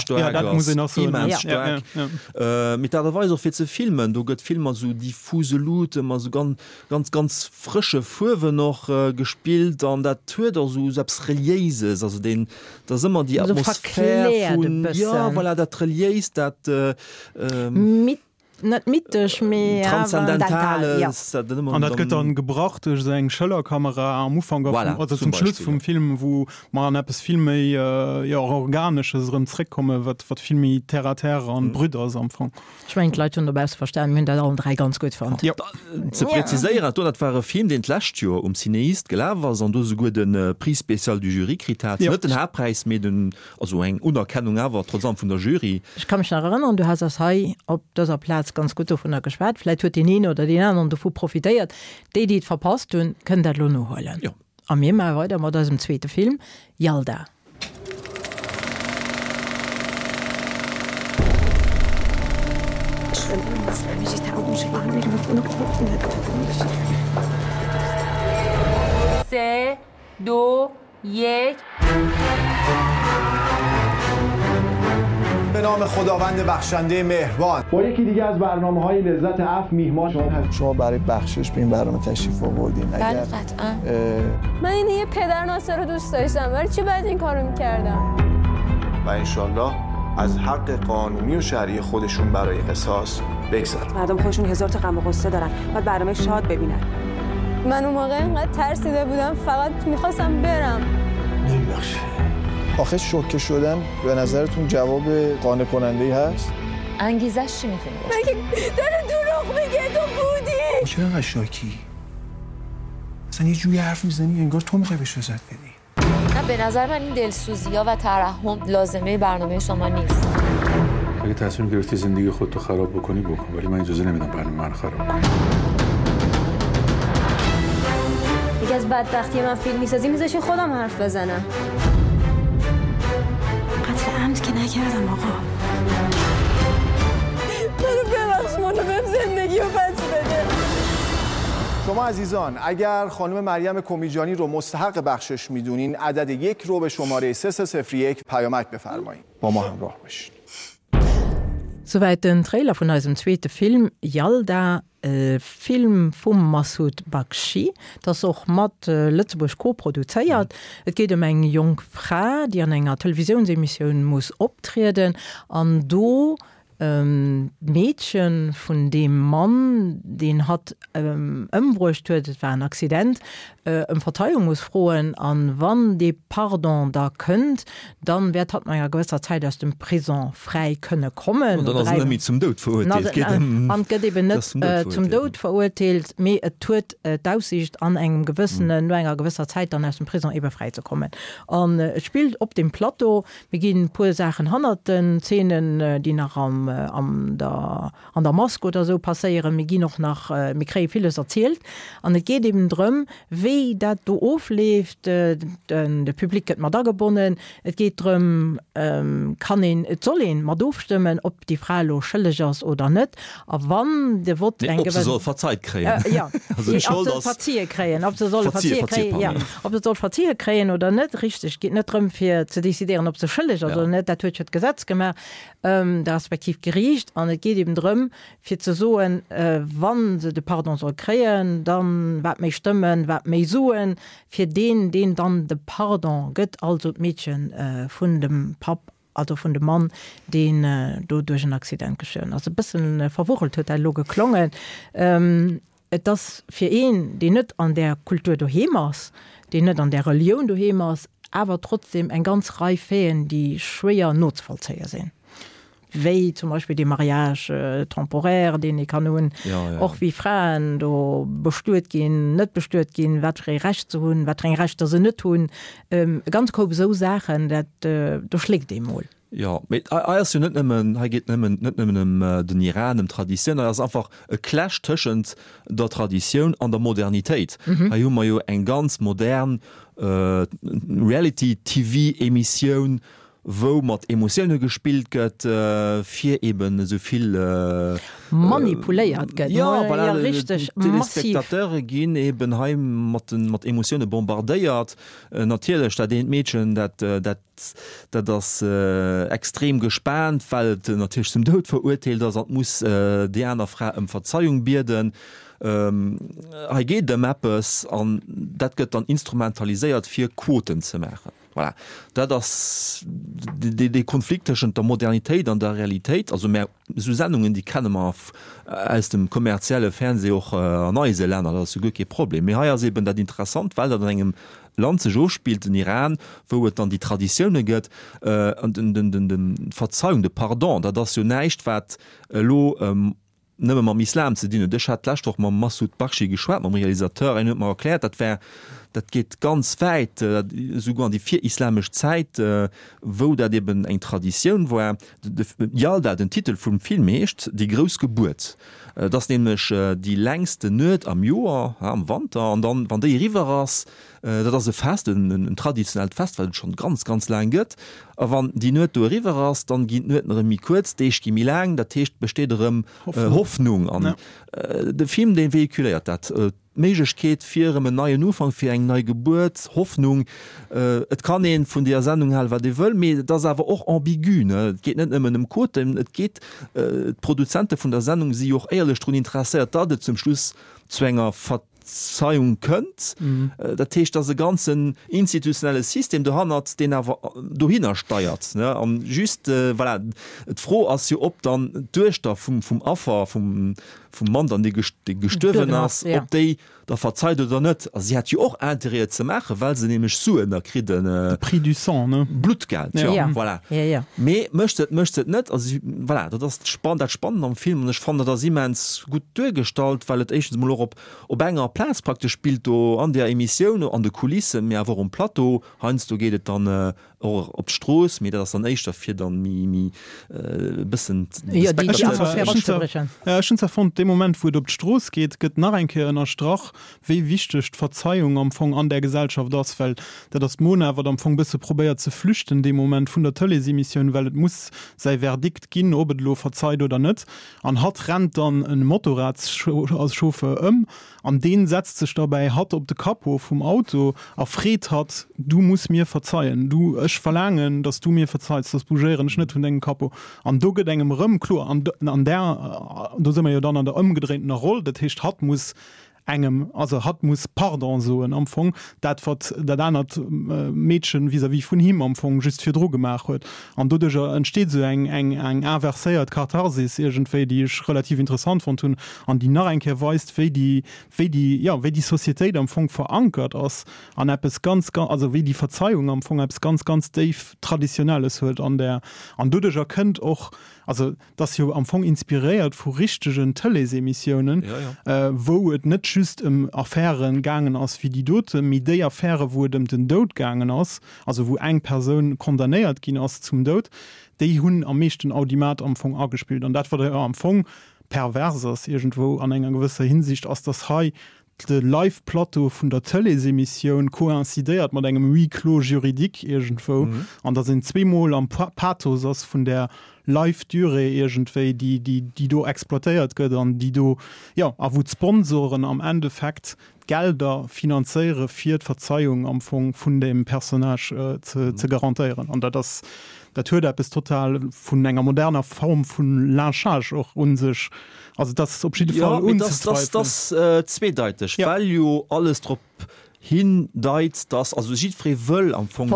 mit derweise fir ze filmen du gëtt Filmer so diffuse Lute man so ganz ganz ganz frische Fuwe noch äh, gespielt an der Tür da so selbst reliises also den da immer die also Atmosphäre von, ja voilà, dat reliis dat äh, ähm, mit net mitch mé transcendentales dat gëtt an gebracht seg Schëllerkamera am Ufang voilà, zum Schluss vum Film wo man appppes filmméi äh, ja, organisches Reck komme wat wat filmi terraterre an mhm. Brüders amfang schwenkt Leiit hun der verstellen hun dat drei ganz gut fand ja. ze preziséieren ja. dat war film den Lächtür um Cineist gelawer an do so go den äh, Prispezial du Jurykrit ja. den Herpreis me den also eng Unerkennung awer trotz vun der Jury ich kann mich erinnern du hast as hai op dëser Platz ganz gut von der geschwert vielleicht hue den oder den anderen davor profitiert die die verpasst und können der Lono holen ja. Am mir mal weiter mal das im zweiten Film Yalda سه دو یک به نام خداوند بخشنده مهربان با یکی دیگه از برنامه‌های لذت عفو میهمان شما هستید شما برای بخشش به این برنامه تشریف آوردین اگر قطعا من این یه پدر ناصر رو دوست داشتم ولی چه بعد این کارو می‌کردم و ان شاءالله از حق قانونی و شرعی خودشون برای قصاص بگذرن مردم خودشون هزار تا غم و غصه دارن بعد برنامه شاد ببینن من اون موقع انقدر ترسیده بودم فقط می‌خواستم برم نمی‌بخشه آخه شوکه شدن به نظرتون جواب قانع کننده‌ای هست؟ انگیزش چی می‌تونه باشه؟ مگه داره دروغ میگه تو بودی؟ چرا انقدر شاکی؟ اصلا یه جوری حرف میزنی انگار تو می‌خوای بهش لذت بدی. به نظر من این دلسوزی‌ها و ترحم لازمه برنامه شما نیست. اگه تصمیم گرفتی زندگی خودتو خراب بکنی بکن، ولی من اجازه نمیدم برنامه من خراب کنی. یکی از بدبختی من فیلم می‌سازی می‌ذاشی خودم حرف بزنم. قتل عمد که نکردم آقا. منو ببخش، منو بهم زندگی رو پس بده. شما عزیزان اگر خانم مریم کمیجانی رو مستحق بخشش میدونین عدد یک رو به شماره سه سه صفر یک پیامک بفرمایید. با ما همراه باشین. Soweit den Trailer von unserem zweiten Film Yalda, äh, Film von Masoud Bakshi, das auch mit äh, Lützeburg co-produziert. Es geht um eine junge Frau, die an einer Televisionsemission muss auftreten und do ähm, Mädchen von dem Mann, den hat ähm, umbrucht, das war ein Accident, äh, um Verteidigung muss frohen an wann die Pardon da könnt, dann wird hat man ja gewisser Zeit aus dem Prison frei könne kommen. Und dann sind nämlich zum Tod verurteilt. Und geht eben nicht äh, zum Tod verurteilt, mehr es tut äh, die Aussicht an einem gewissen, mhm. nur einer gewisser Zeit dann aus dem Prison eben frei zu kommen. Und äh, es spielt auf dem Plateau, wir gehen ein paar Sachen, hunderten Szenen, äh, die nach am, äh, am der, an der Maske oder so passieren, wir gehen noch nach, äh, wir kriegen vieles erzählt. Und es geht eben darum, wie dat du auflebt, äh, der Publikum hat man da gebunden. Es geht darum, ähm, kann ihn, es soll ihn mal aufstimmen, ob die Frau schuldig ist oder nicht. Aber wann der wird nee, ein ob sie soll verzeiht kriegen. Äh, ja, also die, ob sie verziehen kriegen, ob sie soll verziehen kriegen, ja, ob sie soll verziehen kriegen oder nicht, richtig. Geht nicht darum, für zu dezidieren, ob sie schuldig ist ja. oder nicht. Das wird das Gesetz gemacht, ähm, der respektiv Gericht. Und es geht eben darum, für zu sagen, äh, wann sie den Pardon soll kriegen, dann wird mich stimmen, wird mich suchen, für den, den dann de Pardon gött, also Mädchen äh, von dem Pap, also von dem Mann, den äh, durch ein Accident geschehen. Also ein bisschen äh, verwuchelt hat er lo geklungen. Ähm, das für ihn, die nicht an der Kultur daheim ist, die nicht an der Religion daheim ist, aber trotzdem ein ganz Reihe Fähen, die schwer notfallzeiher sind. Wie zum Beispiel die Mariage äh, temporär, den ich kann nun ja, ja. auch wie Frauen do bestört gehen, nicht bestört gehen, was Recht zu tun, was Recht sie nicht tun. Ähm, ganz grob so Sachen, das äh, schlägt dem wohl. Ja, mit eiers net nëmmen ha geht nëmmen net nëmmen um, den Iran dem Tradition, ass einfach e Clash tschend der Tradition an der Modernitéit. Mhm. Ha hummer jo eng ganz modern äh, Reality-T V-Emissionioun, wo mat emotionne gespielt gëtt äh, fir eben soviel äh, manipuléiert gëtt ja, ja, ja, richtig Telespectateure ginn eben heim mat mat emotionne bombardéiert äh, natierlech dat de Mädchen dat dat dat das äh, extrem gespannt fall natürlich zum Tod verurteilt, dass dat muss äh, de einer Frau um Verzeihung bierden. Ähm, ha geht de Mappes an dat gëtt dann instrumentaliséiert fir Quoten ze machen. Voilà. Da das die, die Konflikteschen der Modernität an der Realität, also mehr so Sendungen, die kennen man auf, äh, aus dem kommerzielle Fernseh auch äh, neue Länder, das ist kein Problem. Mir ja eben das interessant, weil da engem Land so spielt in Iran, wo es dann die Traditionen gibt äh, und den, den, den, den Verzeihung, de Pardon, da das so nicht wat äh, lo ähm, nëmme ma Islam ze dienen. Dech hat lacht doch ma Masoud Bakshi geschwert am Realisateur en man erklärt, dat wär, dat geht ganz weit äh, sogar an die vier islamisch Zeit äh, wo dat eben eng Tradition wo er ja da den Titel vum Film mecht die Großgeburt. Äh, das nämlich äh, die längste Nøt am Joar ja, am Wander an dann wann de River ass äh, dat se fest ein, ein traditionell fest weil schon ganz ganz lang gëtt. Wann die Nøt do River ass, dann ginint Nøtner mi kurz déich gi mi lang, dat Techt bestederem äh, Hoffnung an. Ja. Äh, de Film den vehikuliert dat. Äh, Meigkeet fir em neue Ufang fir eng neue Geburt, Hoffnung, äh, et kann en vun der Sendung hel wat de wëll, me das awer och ambigu. Et geht net ëmmen dem Code, et geht äh, Produzente vun der Sendung si och eierlech run interessiert, dat et zum Schluss zwnger Verzeihung könnt. Mhm. Äh, dat techt as se ganzen institutionelles System du hannert den awer do hinnersteiert. Am just äh, voilà, et froh ass jo op dann Duerchter vum vum Affer vum vum Mann an die gestøwen ass ja. Op déi der verzeiht oder net sie hat jo auch interiert ze mache, weil se nämlich so in der kriden äh, Prix du sang ne Blutgeld ja. Ja. Voilà. Ja, ja. Me möchtet möchtet net voilà, dat spannend dat spannend am Film und ich fand dat immens gut durchgestalt, weil et echt op op enger Platz praktisch spielt du an der Emission an de Kulissen mehr warum Plateau heinst du gehtt dann äh, op Stroß mir das dann echt dafür dann mi, mi, äh, bisschen ja, die, die ja, von dem Moment wo du op Stroß geht gëtt nach enke in der Strach wie wichtig Verzeihung am Fong an der Gesellschaft das fällt der das Mon wat am Fong bisse probiert zu flüchten dem Moment vun der Telemission weil het muss sei verdikt gin ob het lo verzeiht oder net an hat rennt dann ein Motorradschauffe um an den setzt sich dabei hat op de Kapo vom Auto erfred hat du musst mir verzeihen du ich verlangen dass du mir verzeihst das Bugieren Schnitt von den Kapo an du engem Rëmklo an, an der du sind wir ja dann an der umgedrehten Rolle der Tisch hat muss engem also hat muss pardon so en Empfang dat wat dat dann hat äh, Mädchen wie wie vun him Empfang just fir Dro gemacht huet an du entsteht so eng eng eng aversiert Katharsis irgendéi die ich relativ interessant von tun an die Narrenke weist wie die wie die ja wie die Societé am Empfang verankert ass an App es ganz ganz also wie die Verzeihung am Empfang es ganz ganz Dave traditionelles huet an der an du erkennt auch also das hier am Anfang inspiriert vu richtigen Teleemissionen ja, ja. äh, wo et net just im Affären gangen ass wie die dote mit de Affäre wo dem den Dod gangen ass also wo eng Person kondamnéiert gin ass zum Dod déi hunn am meeschten Audimat am Anfang agespielt und dat war der am Anfang perverses irgendwo an enger gewisser Hinsicht ass das Hai de Live-Plateau vun der Teleemission koinzidiert mat engem Wiklo juridik irgendwo an mhm. da sind zweimal am Pathos ass vun der Live-Dure irgendwei die die die do exploitiert gëtt an die do ja a wo Sponsoren am Endeffekt Gelder finanziere fir Verzeihung am Fong vun dem Personage äh, zu, mhm. zu garantieren an das der Tür ist total vun enger moderner Form vun Lachage auch unsich also das ja, das, das, das äh, zweideutig ja. Weil you alles trop hin deit das also schiedfrei wöl am Fong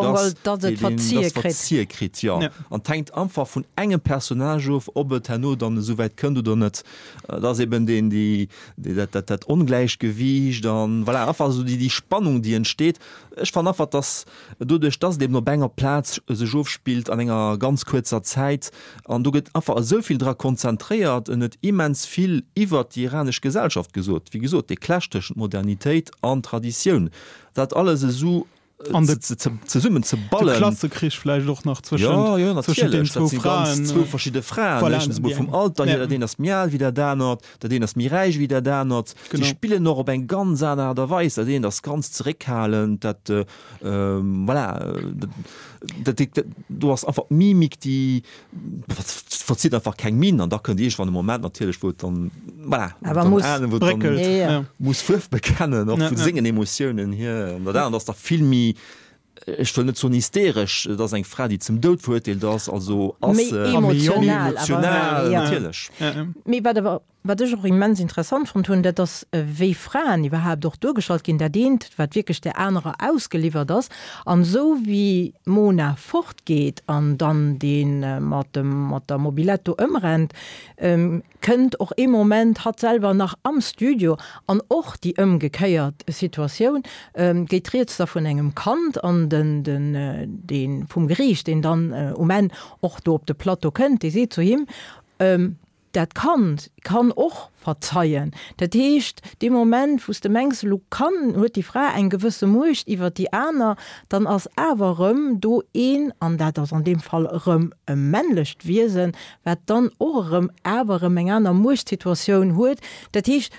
verzierkrit ja an tankt einfach von engem Personage auf ob het no dann soweit könnt du net das eben den die dat ungleichgewicht dann weil er einfach so die die Spannung die entsteht ich fand einfach dass du durch das dem nur Bennger Platz se spielt an enger ganz kurzer Zeit an du geht einfach so viel dra konzentriert und net immens viel iwwer die iranische Gesellschaft gesucht wie gesagt die klassische Modernität an Tradition dat alles so an ze summen ze ballen Klasse kriech vielleicht doch noch zwischen, ja, ja, zwischen den zwei Frauen zwei verschiedene Frauen voilà, vom Alter ja. Den das Mial wieder dannnert da den das Mireich wieder dannnert die spielen noch op ein ganz an der Weis den das ganz zurückhalen dat äh, ähm, voilà, dat, dat, dat, du hast einfach Mimik die verzieht einfach kein Min an da könnte ich van dem Moment natürlich wo dann, voilà, aber muss einen, dann, ja, ja. muss bekennen ja, ja. singen Emotionen hier und da das da viel mehr ich net so hysterisch dats eng Frau die zum Dod verurteilt das also as, äh, emotional, emotional ja. natürlich ja. Ja. wat auch immens interessant von tun dat das äh, wei Frauen überhaupt doch durchgeschalt gin der dient wat wirklich der andere ausgeliefert das an so wie Mona fortgeht an dann den äh, mat dem mat der Mobiletto ëmrennt ähm, könnt auch im Moment hat selber nach am Studio an och die ëmgekeiert Situation ähm, getriert davon engem Kant an den den äh, den vom Griech den dann äh, um en och do op de Plateau könnt die se zu ihm ähm, dat kann kann och verzeihen dat hecht dem Moment wo de mengsel kann huet die Frau en gewisse Mucht iwwer die Äner dann ass awerëm do een an dat ass an dem Fall rëm e männlecht wiesen wat dann orem awerem eng aner Muchtsituatioun huet dat hecht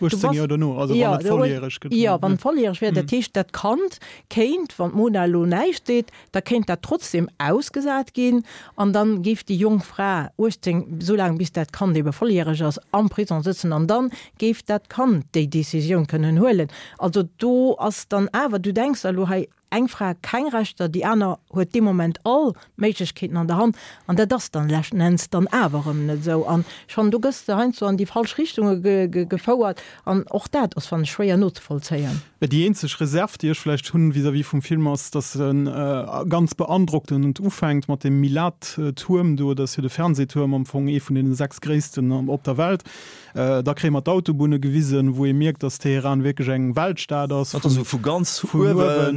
ja wann volljährig dat hecht dat kant kéint wann Monalo neich steht da kennt dat trotzdem ausgesat gin an dann gift die Jungfrau Uting so lang bis dat kann de volljährig ass am Prison sitzen an dann geft dat kann de Decision können holen also du as dann aber du denkst also hey eng Frau kein Rechter die einer huet dem Moment all Mädchenketen an der Hand an der das dann lächt nennst dann awerem net so an schon du gest ein so an die falsch Richtung ge, ge, gefauert an och dat ass van schwer notvoll zeieren die enzech Reserv die vielleicht hunn wie wie vom Film aus das äh, ganz beandruckten und ufängt mat dem Milat-Turm du das hier de Fernsehturm am Fong e von den sechs Gräessten um, op der Welt äh, da krämer d'autobune gewiesen wo ihr merkt dass Teheran wirklich eng Weltstaat aus so ganz Huewen, ja, so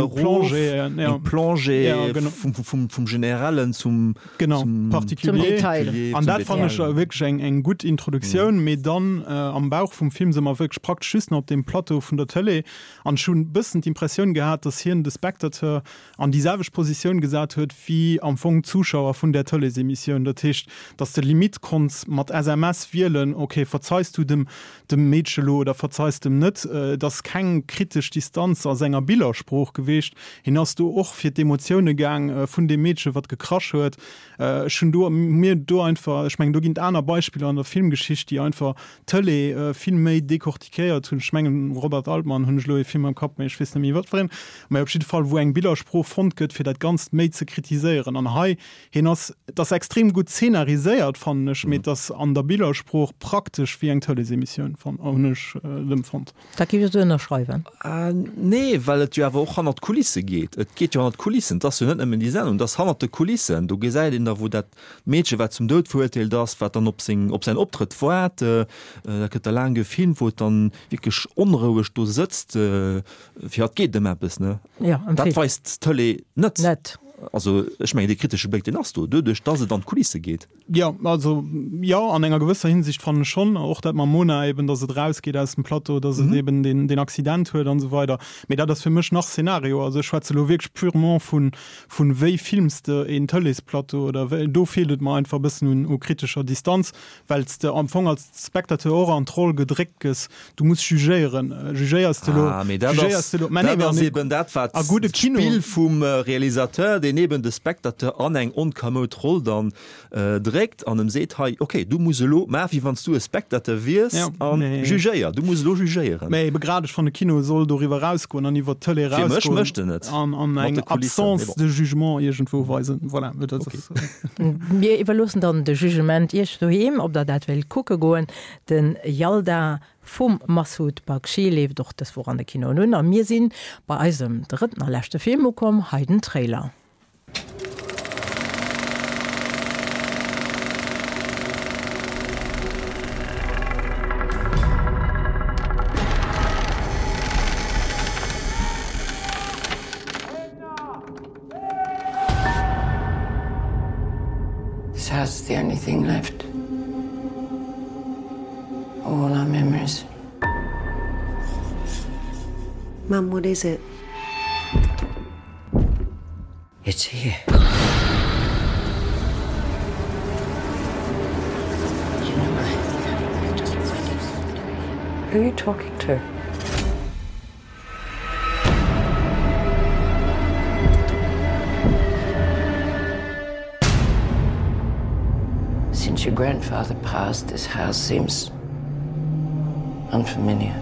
vom generellen zum genau zum partikulier an dat fand ich wirklich eng eng gut Introduktion me mhm. dann äh, am Bauch vom Film sind wirklich praktisch schüssen auf dem Plateau von der Tele an schon bisschen die Impression gehabt, dass hier ein Spektateur an dieselbe Position gesagt wird wie am Fong Zuschauer von der Teleemission der Tisch, dass der Limit kannst mat S M S wählen okay verzeihst du dem dem Mädchenlo oder verzeihst dem net äh, das kein kritisch Distanz aus Sänger Bilderspruch gewicht hin hast du auch für Emotionen gegangen äh, von dem Mädchen wat gekrasch hört äh, schon du mir du einfach ich mein, du gibt einer Beispiele an der Filmgeschichte die einfach Tele äh, viel mehr dekortikiert und schmengen Robert Altmann hun Film am Kopf ich weiß nicht wat drin auf jeden Fall wo eng Bilderspruch fand gött für dat ganz me zu kritisieren an Hai hin das extrem gut szenarisiert fand ich mit mhm. das an der Bilderspruch praktisch wie eng tolles Emission von äh, fand da du schreiben uh, nee weil es ja auch an Kulisse geht es geht ja an Kulissen das du nicht die Sendung das handelt Kulissen du gesagt in der wo dat Mädchen wat zum Tod verurteilt das wat dann ob sein, ob sein Optritt vorhat äh, da gibt er lang gefilmt wo dann wirklich unruhig du sitzt äh, wie geht dem App ne ja das weißt tolle net net also ich meine die kritische Blick den hast du durch dass es dann Kulisse geht ja also ja an enger gewisser Hinsicht fand schon auch dat man Mona eben dass es rausgeht aus dem Plateau dass mhm. es eben den den Accident hört und so weiter mit das für mich noch Szenario also Schweizer wirklich purement von von we filmste in tolles Plateau oder du fehlt man einfach bisschen in kritischer Distanz weil es der Anfang als Spektateur an Troll gedreckt ist du musst jugieren jugierst gute Spiel vom Realisateur den neben de Spektateur an eng onkamot roll dann äh, direkt an dem seet hey, okay du musst lo wie wannst du Spektateur wiest ja, nee. Jugéier du musst lo jugieren méi begrad von de Kino soll darüber rauskommen an iwwer tolle möchte net an an eng Absence de Jugement irgendwo weisen voilà, mir iwwerlossen dann de Jugement ich du hem ob der dat will kucke goen den Jalda vum Massoud Bakshi lebt doch das vor an der Kino nun an mir sinn bei eisem dritten erlächte Film kom heiden Trailer. This house is the only thing left. All our memories. Mum, what is it? It's here. You know, I, I just Who are you talking to? Since your grandfather passed, this house seems unfamiliar.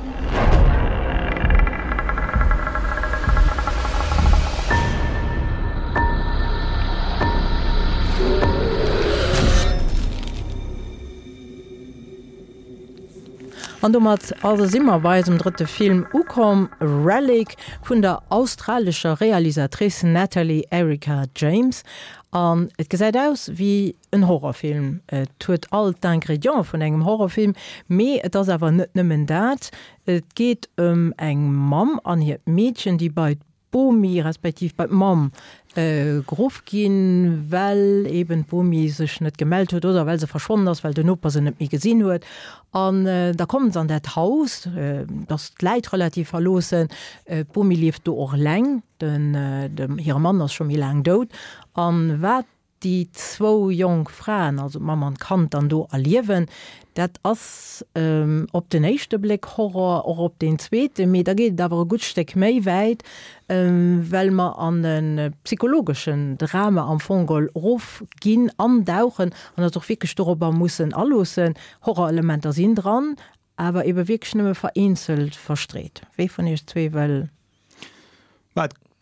An du mat also simmerweis im dritte Film Ukom Relic vun der australischer Realisatrice Natalie Erica James an et gesäit aus wie een Horrorfilm. Et huet all d'Ingredient vun engem Horrorfilm, méi et ass awer net nëmmen dat. Et geht um eng Mam an hi Mädchen, die bei Bomi respektiv bei Mam äh, grof gin, well eben Bomi sech net gemeldt huet oder weil se verschwonnen ass, weil den Opa se net mi gesinn huet. An äh, da kommen sie an dat Haus, äh, das Leiit relativ verlosen. Äh, Bomi lief do och leng, den äh, dem hier Mann ass schon mi lang dot. An wat die zwo jong Frauen, also Mama an Kant an do erliewen, dat ass ähm, op den echte Blick Horror oder op den zweite, me da geht dawer gut steck méi weit, ähm, weil man an den äh, psychologischen Drama am Fogel Ruf ginn andauchen an dat doch wirklich darüber mussssen allosen Horrorelementer sind dran, aber iwwer wirklich nimme vereinzelt verstreht. Wie von ihr zwei well?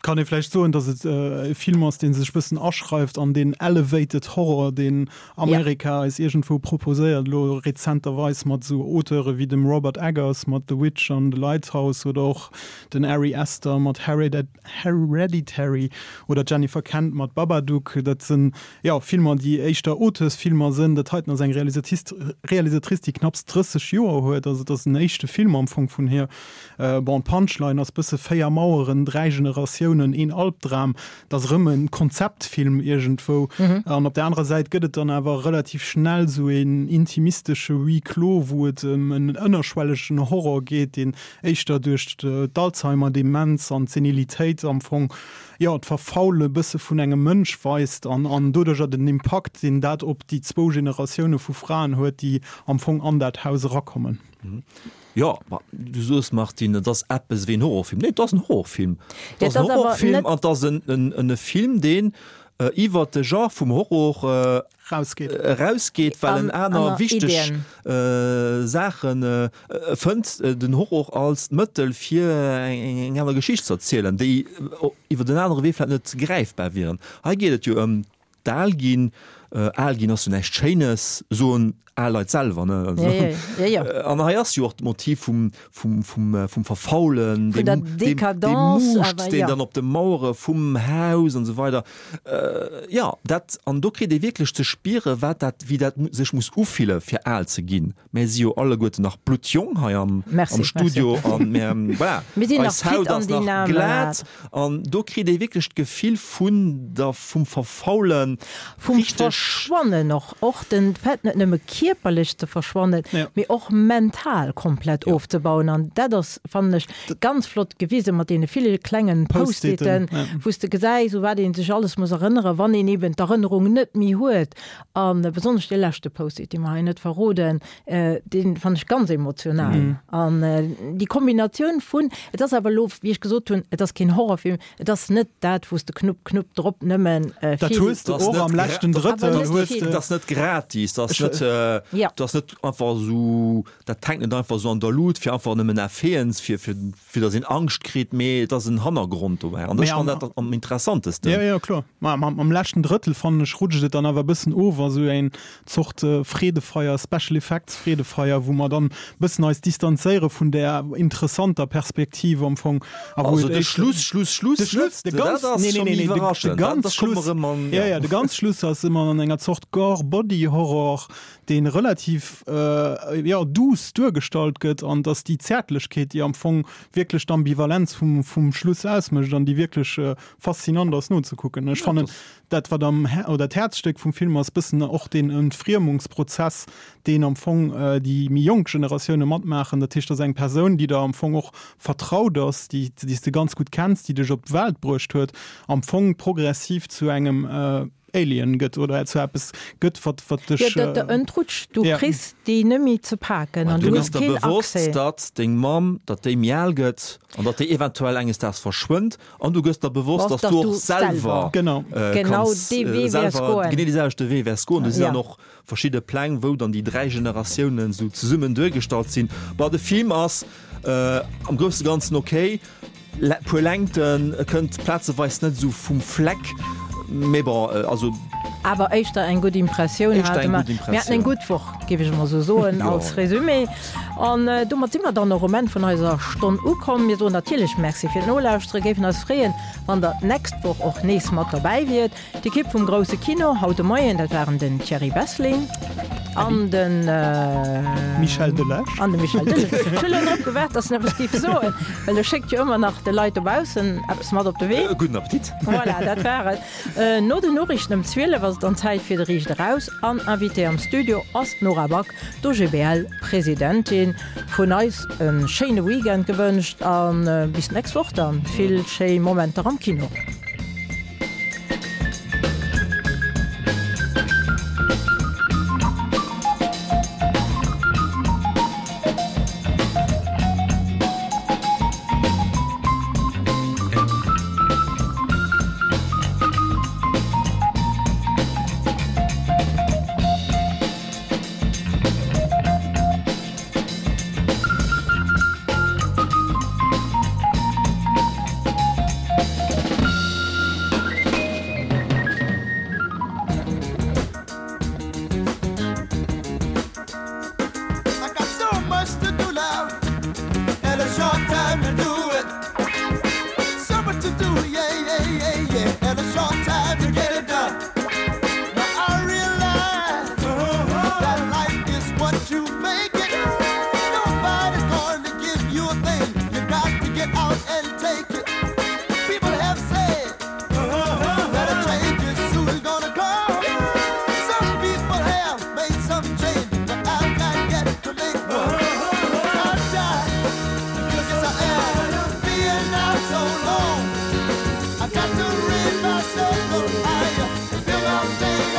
kann ich vielleicht so, dass es äh, Film aus den sich ein bisschen ausschreibt an den Elevated Horror, den Amerika ja. ist irgendwo proposiert, lo rezenterweise mit so Autoren wie dem Robert Eggers, mit The Witch und The Lighthouse oder auch den Ari Aster mit Hereditary oder Jennifer Kent mit Babadook. Das sind ja Filme, die echte Otis Filme sind. Das hat noch sein Realisatrice, die knapp dreißig Jahre hat. Also das ist ein echter Film am Anfang von hier. Äh, bei Punchline, das bisschen vier Mauern, drei Generationen, ein Albtraum. Das ist immer ein Konzeptfilm irgendwo. Mhm. Und auf der anderen Seite geht es dann aber relativ schnell so ein intimistischer Reclos, wo es um einen innerschwelligen Horror geht, den echter durch die Alzheimer, Demenz und Senilität am Anfang ja, verfaule bisse vun engem Mënsch weist an an dodescher den Impact den dat op die zwo Generationune vu Frauen huet, die am Fong an dat Hause rakommen. Mhm. Ja, du sost Martin das App is wie ein Horrorfilm. Nee, das ein Horrorfilm. Das ja, das Horrorfilm an das ein, ein, ein Film den äh, iwwer de Genre vum Horror äh, rausgeht, äh, rausgeht weil an einer wichtig äh, Sachen äh, fand äh, den Horror als Mittel für eng einer Geschichte zu erzählen, die äh, über den anderen Weg nicht greifbar wären. Hier geht es ja um Dalgin, äh, Algin aus den Exchanges, so ein Leute selber ne also, ja, ja, ja, ja. An ja Motiv vom vom vom vom verfaulen dem, dem, dem Mut, den ja. dann op dem Mauer vom Haus und so weiter äh, ja dat an do kre wirklich zu spire wat dat wie dat sich muss ufile für all zu gehen me sie alle gute nach Blutjung ha am, am Studio an an do kre wirklich gefiel vun der vom verfaulen vom verschwonnen noch och den körperlich zu verschwonnen ja. mir auch mental komplett ja. aufzubauen an das fand ich ganz flott gewesen mit denen viele Klängen Post-iten ja. wusste gesagt so war den sich alles muss erinnern wann ihn eben der Erinnerung nicht mehr hört an besonders die letzte Post-it die man nicht verroden äh, den fand ich ganz emotional an mhm. äh, die Kombination von das aber lo wie ich gesagt tun das kein Horrorfilm das nicht dat wusste knupp knupp drop nimmen äh, das am letzten Drittel das nicht gratis das nicht äh, ja. das net einfach so dat tank einfach so an der Lut fir einfach Erfeens fir fir der sinn Angstkrit méi dat een Hannergrund am interessanteste. Ja, ja klar am, am, am letzten Drittel van Schrudget dann awer bisssen over so ein Zucht äh, Fredefeier Special Effects Fredefeier, wo man dann bisssen als distanzéiere vun der interessanter Perspektive am Fong Schluss Schluss Schluss de ganz Schluss as immer an enger Zucht Gore Body Horror den relativ äh, ja dus durchgestalt gëtt an dass die Zärtlichkeit die am Fong wirklich Ambivalenz vom, vom Schluss ausmischt dann die wirklich äh, faszinant aus nur zu gucken ich ja, fand dat war dem oder das Herzstück vom Film aus bisschen auch den Entfriemungsprozess den am Fong äh, die Junggenerationen matt machen der Tisch das eng Person die da am Fong auch vertraut ist die die du ganz gut kennst die dich op Welt brucht hört am Fong progressiv zu engem äh, Alien gëtt oder es gëtt Entrutsch du ja. christ die nëmi ze packen an du bist bewusst dat Ding Mam dat de Mial gëtt an dat de eventuell enges das verschwunt an du gëst der bewusst dass du, du selber genau äh, genau de we ja noch verschiedene Plan wo dann die drei Generationen so zu summen durchgestalt sind war de Film ass äh, am größte ganzen okay lengten könnt Platze weiß net so vum Fleck Meber, also aber echt ein gute Impression ein gut gebe ich mal so so ja. als Resümee und äh, du immer dann noch Roman von dieser Stunde kommen mir so natürlich merci für geben als freien wann der next Woche auch nächstes Mal dabei wird die gibt vom große Kino haut Mai das waren den Thierry Bessling an den äh, Michel Delage an den Michel gewährt das so weil der schickt ja immer nach der Leute draußen mal auf der Weg äh, guten Appetit voilà, das wäre äh, nur die Nachrichten im Zwille was dann Zeit für die Richter raus an invité am Studio Ost Norabak do G B L Präsidentin von uns ein schöne Weekend gewünscht an äh, bis nächste Woche dann viel schöne Momente am Kino.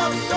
love